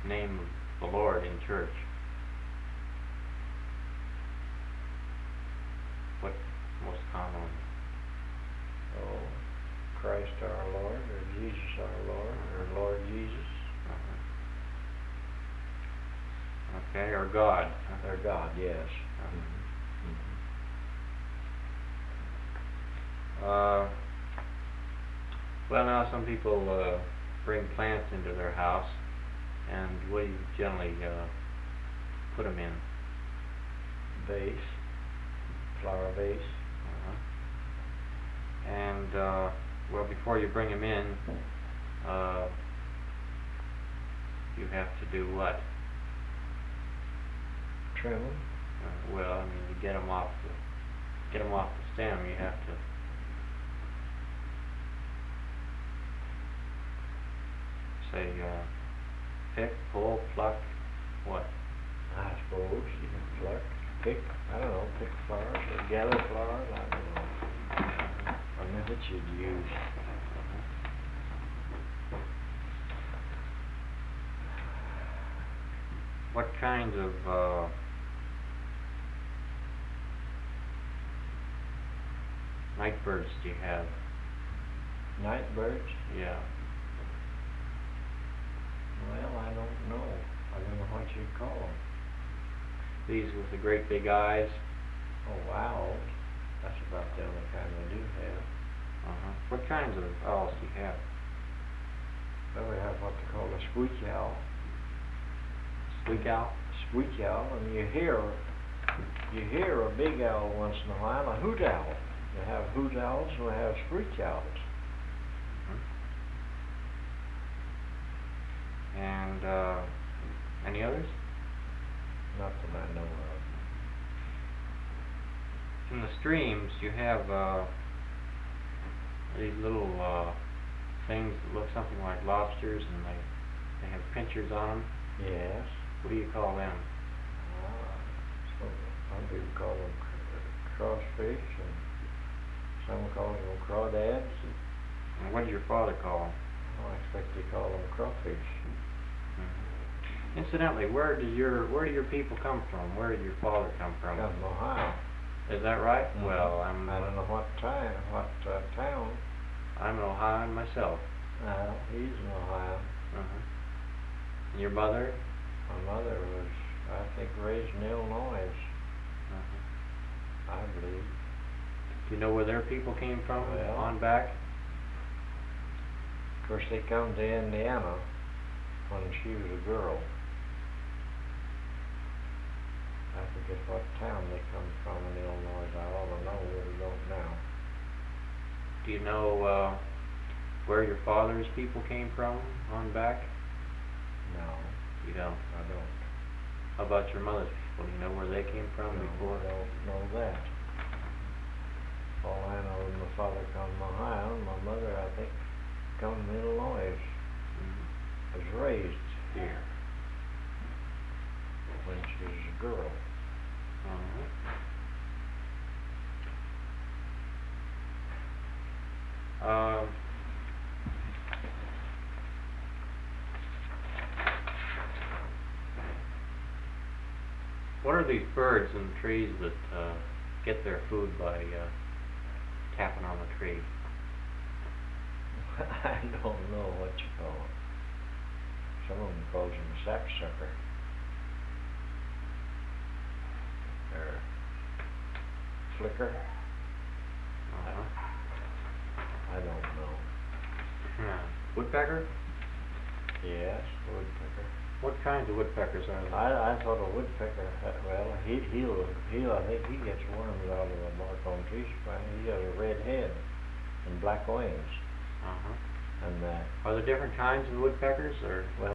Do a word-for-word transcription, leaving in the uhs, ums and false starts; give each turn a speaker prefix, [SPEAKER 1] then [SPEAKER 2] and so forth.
[SPEAKER 1] name of the Lord in church? What's most common?
[SPEAKER 2] Oh, Christ our Lord, or Jesus our Lord, or Lord Jesus.
[SPEAKER 1] Uh-huh. Okay, or God.
[SPEAKER 2] Or God, yes.
[SPEAKER 1] Uh-huh.
[SPEAKER 2] Mm-hmm.
[SPEAKER 1] Uh, well, now some people uh, bring plants into their house, and what do you generally uh, put them in?
[SPEAKER 2] Vase, flower vase.
[SPEAKER 1] Uh-huh. And uh, well, before you bring them in, uh, you have to do what?
[SPEAKER 2] Trim them.
[SPEAKER 1] Uh, well, I mean, you get them off the get them off the stem. You have to say uh, pick, pull, pluck, what?
[SPEAKER 2] I suppose you can pluck, pick. I don't know, pick flowers or gather flowers. I don't know. What method you'd use.
[SPEAKER 1] What kinds of uh, night birds do you have?
[SPEAKER 2] Night birds?
[SPEAKER 1] Yeah.
[SPEAKER 2] Well, I don't know. I don't know what you'd call them.
[SPEAKER 1] These with the great big eyes?
[SPEAKER 2] Oh, owls. That's about the only kind we do have.
[SPEAKER 1] Uh-huh. What kinds of owls do you have?
[SPEAKER 2] Well, we have what they call a squeak owl.
[SPEAKER 1] Squeak owl?
[SPEAKER 2] Squeak owl, and you hear you hear a big owl once in a while, a hoot owl. We have hoot owls and we have squeak owls.
[SPEAKER 1] Uh-huh. And uh, any others?
[SPEAKER 2] Not that I know of.
[SPEAKER 1] In the streams, you have uh, these little uh, things that look something like lobsters, and they they have pinchers on them.
[SPEAKER 2] Yes.
[SPEAKER 1] What do you call them?
[SPEAKER 2] Uh, so some people call them crossfish, and some call them crawdads.
[SPEAKER 1] And what did your father call them?
[SPEAKER 2] Oh, I expect they call them crawfish.
[SPEAKER 1] Mm-hmm. Incidentally, where does your where do your people come from? Where did your father come from?
[SPEAKER 2] Come from Ohio.
[SPEAKER 1] Is that right?
[SPEAKER 2] Mm-hmm.
[SPEAKER 1] Well, I'm.
[SPEAKER 2] I don't know what time, what uh, town.
[SPEAKER 1] I'm an Ohioan myself.
[SPEAKER 2] Uh, he's in Ohio.
[SPEAKER 1] Uh-huh. And your mother?
[SPEAKER 2] My mother was, I think, raised in Illinois.
[SPEAKER 1] Uh-huh.
[SPEAKER 2] I believe.
[SPEAKER 1] Do you know where their people came from?
[SPEAKER 2] Well,
[SPEAKER 1] on back?
[SPEAKER 2] Of course, they come to Indiana when she was a girl. I forget what town they come from in Illinois. I ought to know, but I don't now.
[SPEAKER 1] Do you know uh, where your father's people came from on back?
[SPEAKER 2] No,
[SPEAKER 1] You don't.
[SPEAKER 2] I don't.
[SPEAKER 1] How about your mother's people? Do you know where they came from
[SPEAKER 2] No,
[SPEAKER 1] before?
[SPEAKER 2] I don't know that. All I know is my father come from Ohio, and my mother, I think, come from Illinois.
[SPEAKER 1] Mm-hmm.
[SPEAKER 2] Was raised here when she was a girl.
[SPEAKER 1] Uh-huh. Um, what are these birds in the trees that uh, get their food by uh, tapping on the tree?
[SPEAKER 2] I don't know what you call them. Some of them calls them a sapsucker. Or flicker.
[SPEAKER 1] Uh-huh.
[SPEAKER 2] I don't know.
[SPEAKER 1] Yeah. Woodpecker?
[SPEAKER 2] Yes, woodpecker.
[SPEAKER 1] What kinds of woodpeckers are there?
[SPEAKER 2] I, I thought a woodpecker, had- well, he, he'll, he'll, I think he gets worms out of the bark on tree spine. He has a red head and black wings.
[SPEAKER 1] Uh-huh.
[SPEAKER 2] And uh,
[SPEAKER 1] Are there different kinds of woodpeckers, or?
[SPEAKER 2] well,